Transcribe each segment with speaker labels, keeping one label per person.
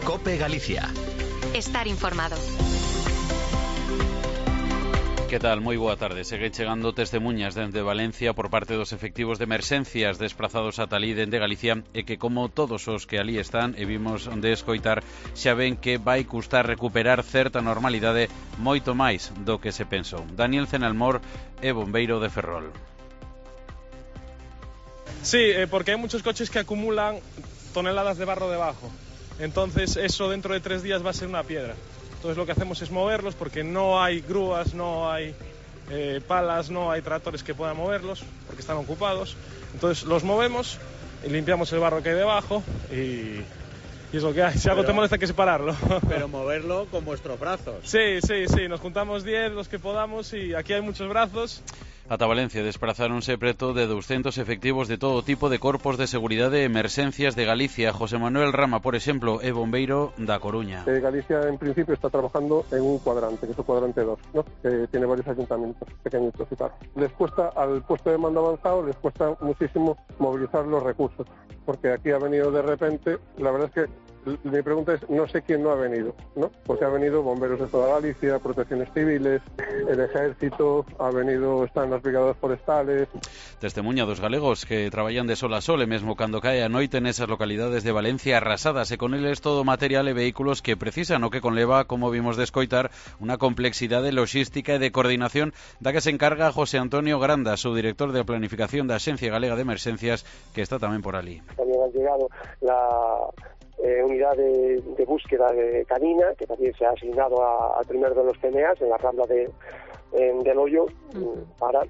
Speaker 1: COPE Galicia.
Speaker 2: Estar informado.
Speaker 3: Que tal? Moi boa tarde. Seguen chegando testemunhas dende Valencia por parte dos efectivos de emerxencias desprazados ata ali dende Galicia e que, como todos os que ali están e vimos de escoitar, xa ven que vai custar recuperar certa normalidade moito máis do que se pensou. Daniel Cenalmor é bombeiro de Ferrol.
Speaker 4: Sí, porque hay muchos coches que acumulan toneladas de barro debajo. Entonces eso dentro de 3 días va a ser una piedra. Entonces lo que hacemos es moverlos porque no hay grúas, no hay palas, no hay tractores que puedan moverlos porque están ocupados. Entonces los movemos y limpiamos el barro que hay debajo y es lo que hay. Si algo te molesta hay que separarlo.
Speaker 5: Pero moverlo con vuestros brazos.
Speaker 4: Sí, nos juntamos 10, los que podamos, y aquí hay muchos brazos.
Speaker 3: Ata Valencia desprazáronse preto de 200 efectivos de todo tipo de corpos de seguridade e emerxencias de Galicia. José Manuel Rama, por exemplo, é bombeiro da Coruña.
Speaker 6: Galicia, en principio, está trabajando en un cuadrante, que es el cuadrante 2, ¿no? Tiene varios ayuntamientos pequeñitos y tal. Les cuesta, al puesto de mando avanzado, les cuesta muchísimo movilizar los recursos, porque aquí ha venido de repente, la verdad es que mi pregunta es, no sé quién no ha venido, ¿no? Porque ha venido bomberos de toda Galicia, protecciones civiles, el ejército, están las brigadas forestales.
Speaker 3: Testemuña dos galegos que traballan de sol a sol e mesmo cando cae a noite nesas localidades de Valencia arrasadas e con eles todo material e vehículos que precisan o que conleva, como vimos de escoitar, unha complexidade logística e de coordinación da que se encarga José Antonio Granda, su director de planificación da Axencia Galega de Emerxencias, que está tamén por ali.
Speaker 7: También han llegado la unidad de búsqueda canina, que también se ha asignado al primero de los CNAs en la rambla del Hoyo, para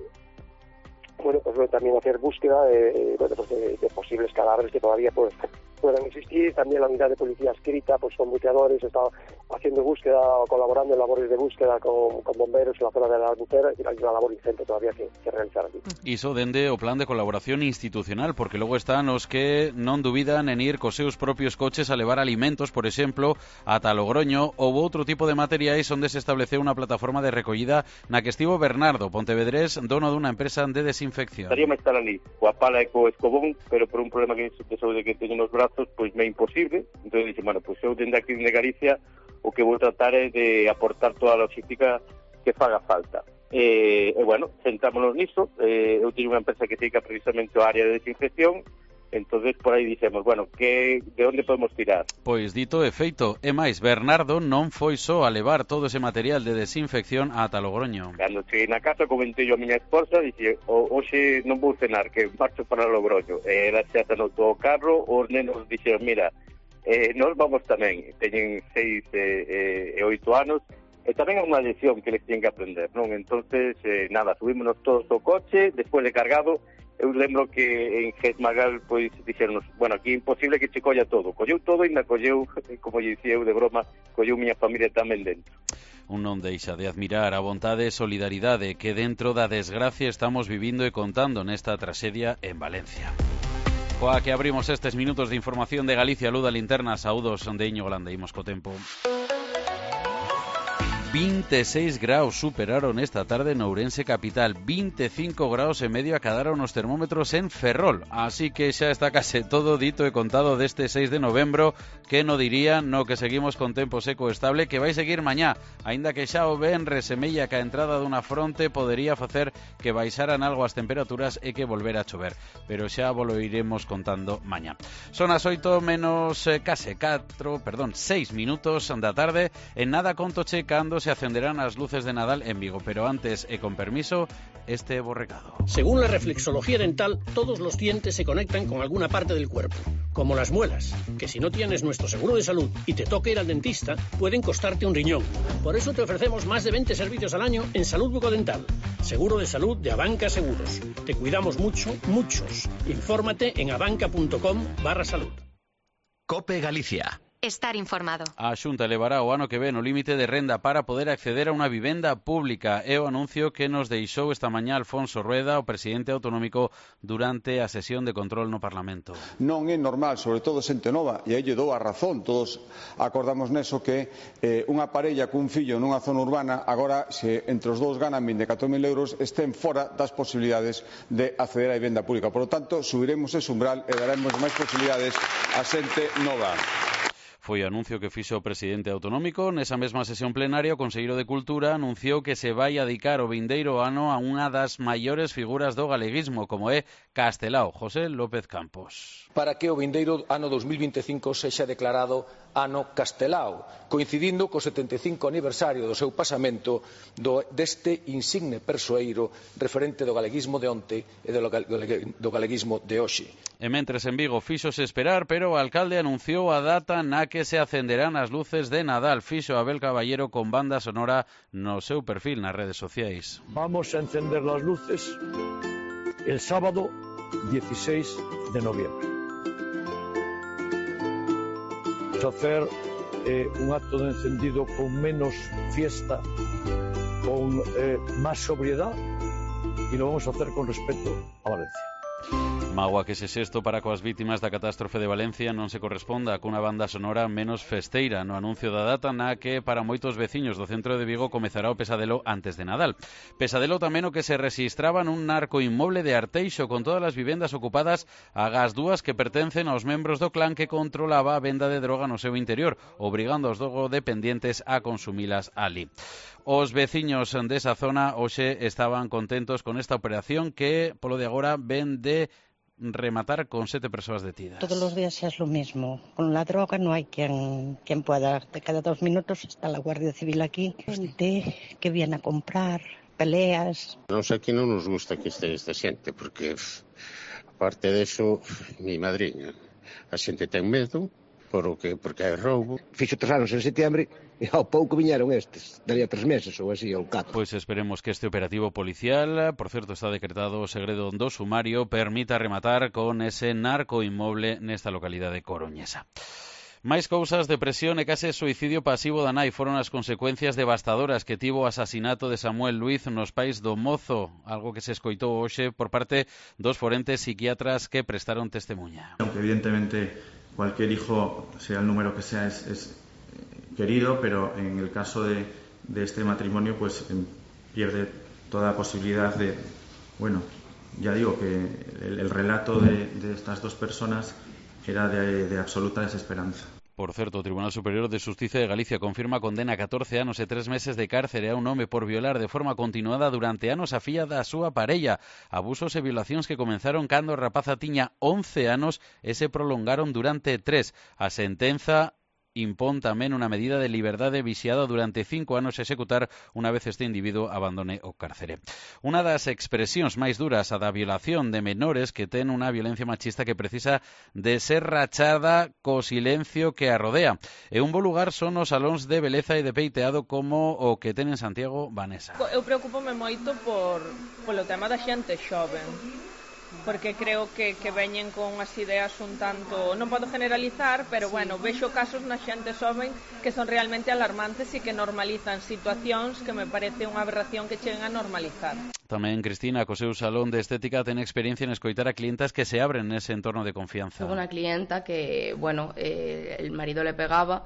Speaker 7: pues también hacer búsqueda de posibles cadáveres que todavía puedan existir. También la unidad de policía adscrita con buceadores está haciendo búsqueda o colaborando en labores de búsqueda con bomberos en la zona de la Albufera, y hay una labor ingente todavía que realizar aquí.
Speaker 3: Iso dende o plan de colaboración institucional, porque logo están os que non dubidan en ir cos seus propios coches a levar alimentos, por exemplo, ata Logroño, ou outro tipo de materiais onde se estableceu unha plataforma de recollida na que estivo Bernardo Pontevedrés, dono dunha empresa de desinfección.
Speaker 8: Estaríamos estar ali, coa pala e co escobón, pero por un problema que de que teño nos brazos, pois me é imposible. Entón dixen, pois eu dende aquí de Galicia o que vou tratar é de aportar toda a logística que faga falta. Centrámonos niso. Eu teño unha empresa que dedica precisamente ao área de desinfección. Entonces por aí dixemos, de onde podemos tirar? Pois
Speaker 3: dito e feito, e máis, Bernardo non foi só a levar todo ese material de desinfección ata Logroño.
Speaker 8: Cando cheguei na casa comentei a miña esposa, dixe, hoxe non vou cenar, que marcho para Logroño. Ela xa tanou todo o carro, os nenos dixeron, mira, nós vamos tamén, teñen 6 e 8 anos, e tamén é unha lección que les tienen que aprender, non? Entonces, subímonos todos ao coche, despois de cargado. Eu lembro que en Gesmagal pois dixeronnos, aquí é imposible que che colla todo. Colleu todo e ainda colleu, como lle dicía eu de broma, colleu miña familia tamén dentro.
Speaker 3: Un non deixa de admirar a vontade e solidaridade que dentro da desgracia estamos vivindo e contando nesta traxedia en Valencia. Coa que abrimos estes minutos de información de Galicia, Luda Linterna, saúdos de Iñigo Landa, imos co tempo. 26 graus superaron esta tarde en Ourense capital, 25 graus e medio acadaron os termómetros en Ferrol, así que xa está case todo dito e contado deste 6 de novembro, que no diría no que seguimos con tempo seco estable, que vai seguir mañá, aínda que xa o venres semella que a entrada dunha fronte podería facer que baixaran algo as temperaturas e que volvera a chover, pero xa volo iremos contando mañá. Son as 8 menos 6 minutos da tarde, en nada conto che cando se acenderán as luces de Nadal en Vigo, pero antes e con permiso, este borrecado.
Speaker 9: Según la reflexología dental, todos los dientes se conectan con alguna parte del cuerpo, como las muelas, que si no tienes nuestro seguro de salud y te toca ir al dentista, pueden costarte un riñón. Por eso te ofrecemos más de 20 servicios al año en salud bucodental. Seguro de salud de Abanca Seguros. Te cuidamos mucho, muchos. Infórmate en abanca.com/salud.
Speaker 1: COPE Galicia.
Speaker 2: Estar informado.
Speaker 3: A Xunta elevará o ano que ven o límite de renda para poder acceder a unha vivenda pública. É o anuncio que nos deixou esta mañá Alfonso Rueda, o presidente autonómico, durante a sesión de control no Parlamento.
Speaker 10: Non é normal, sobre todo xente nova, e aí lle dou a razón, todos acordamos neso, que unha parella cun fillo nunha zona urbana, agora, se entre os dous ganan 24.000 euros, estén fora das posibilidades de acceder á vivenda pública. Por lo tanto, subiremos ese umbral e daremos máis posibilidades a xente nova.
Speaker 3: Foi o anuncio que fixo o presidente autonómico. Nesa mesma sesión plenaria, o conselleiro de Cultura anunciou que se vai a dedicar o vindeiro ano a unha das maiores figuras do galeguismo, como é Castelao, José López Campos.
Speaker 11: Para que o vindeiro ano 2025 sexa declarado ano Castelao, coincidindo co 75 aniversario do seu pasamento deste insigne persoeiro referente do galeguismo de onte e do galeguismo de hoxe.
Speaker 3: E mentres en Vigo fíxose esperar, pero o alcalde anunciou a data na que se acenderán as luces de Nadal. Fixo Abel Caballero con banda sonora no seu perfil nas redes sociais.
Speaker 9: Vamos a encender las luces el sábado 16 de noviembre. Vamos a hacer un acto de encendido con menos fiesta, con más sobriedad, y lo vamos a hacer con respeto a Valencia.
Speaker 3: Mágoa que ese xesto para coas vítimas da catástrofe de Valencia non se corresponda cunha banda sonora menos festeira no anuncio da data na que para moitos veciños do centro de Vigo comezará o pesadelo antes de Nadal. Pesadelo tamén o que se rexistraba nun narco inmoble de Arteixo con todas as vivendas ocupadas agás dúas que pertencen aos membros do clan que controlaba a venda de droga no seu interior, obrigando aos drogodependientes a consumilas ali. Os veciños desa zona hoxe estaban contentos con esta operación que, polo de agora, ven de rematar con 7 persoas detidas.
Speaker 12: Todos los días es lo mismo. Con la droga no hay quien pueda. De cada 2 minutos está la Guardia Civil aquí. Gente que viene a comprar, peleas.
Speaker 13: Non sei que non nos gusta que este esta xente, porque, aparte deso, mi madriña, a xente ten medo, porque é roubo.
Speaker 14: Fixo 3 anos en setembro e ao pouco viñeron estes, daría 3 meses ou así, ou 4.
Speaker 3: Pois esperemos que este operativo policial, por certo está decretado o segredo do sumario, permita rematar con ese narco inmoble nesta localidade coruñesa. Máis cousas, depresión e case suicidio pasivo da nai foron as consecuencias devastadoras que tivo o asasinato de Samuel Luiz nos Pais do Mozo, algo que se escoitou hoxe por parte dos forentes psiquiatras que prestaron testemunha.
Speaker 15: Aunque evidentemente cualquier hijo, sea el número que sea, es querido, pero en el caso de este matrimonio pues pierde toda posibilidad de, bueno, ya digo que el relato de estas dos personas era de absoluta desesperanza.
Speaker 3: Por certo, o Tribunal Superior de Xustiza de Galicia confirma condena 14 anos e 3 meses de cárcere a un home por violar de forma continuada durante anos a filla da súa parella. Abusos e violacións que comenzaron cando a rapaza tiña 11 anos e se prolongaron durante 3. A sentenza impón tamén unha medida de liberdade vixiada durante 5 anos a executar unha vez este individuo abandone o cárcere. Unha das expresións máis duras a da violación de menores que ten unha violencia machista que precisa de ser rachada co silencio que a rodea. E un bo lugar son os salóns de beleza e de peiteado como o que ten en Santiago Vanessa.
Speaker 16: Eu preocúpome moito polo tema da xente xoven, porque creo que veñen con as ideas un tanto, non podo generalizar, pero bueno, vexo casos na xente xoven que son realmente alarmantes e que normalizan situacións que me parece unha aberración que cheguen a normalizar.
Speaker 3: Tamén Cristina, co seu salón de estética, ten experiencia en escoitar a clientas que se abren nese entorno de confianza.
Speaker 17: Tuve una clienta que, bueno, el marido le pegaba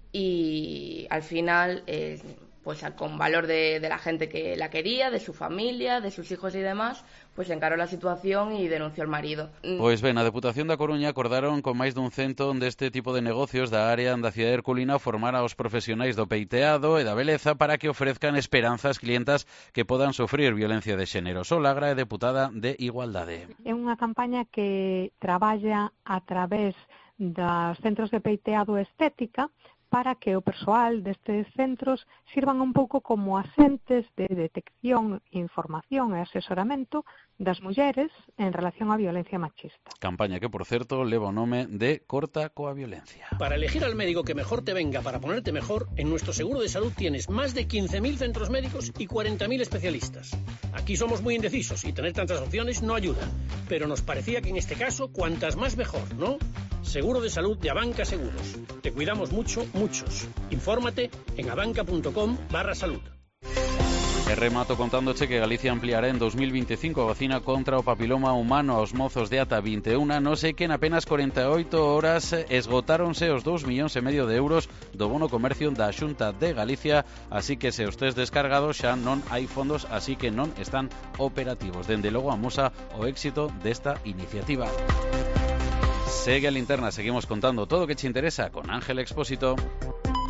Speaker 17: y al final... pues con valor de la gente que la quería, de su familia, de sus hijos y demás, pues encaró la situación y denunció al marido.
Speaker 3: Pois ben, a Deputación da Coruña acordaron con máis dun cento deste tipo de negocios da área da cidade herculina formar aos profesionais do peiteado e da beleza para que ofrezcan esperanza ás clientas que podan sofrir violencia de xénero. Solagra é deputada de Igualdade.
Speaker 18: É unha campaña que traballa a través dos centros de peiteado e estética para que o persoal destes centros sirvan un pouco como asentes de detección, información e asesoramento das mulleres en relación á violencia machista.
Speaker 3: Campaña que, por certo, leva o nome de Corta coa Violencia.
Speaker 9: Para elegir al médico que mejor te venga para ponerte mejor, en nuestro seguro de salud tienes más de 15.000 centros médicos y 40.000 especialistas. Aquí somos muy indecisos y tener tantas opciones no ayuda, pero nos parecía que en este caso cuantas más mejor, ¿no? Seguro de salud de Abanca Seguros. Te cuidamos mucho, muchos. Infórmate en abanca.com/salud.
Speaker 3: E remato contándoche que Galicia ampliará en 2025 a vacina contra o papiloma humano aos mozos de ata 21 anos e que en apenas 48 horas esgotáronse os 2,5 millóns de euros do bono comercio da Xunta de Galicia, así que se os tes descargados xa non hai fondos, así que non están operativos. Dende logo amosa o éxito desta iniciativa. Segue a Linterna, seguimos contando todo lo que te interesa con Ángel Expósito.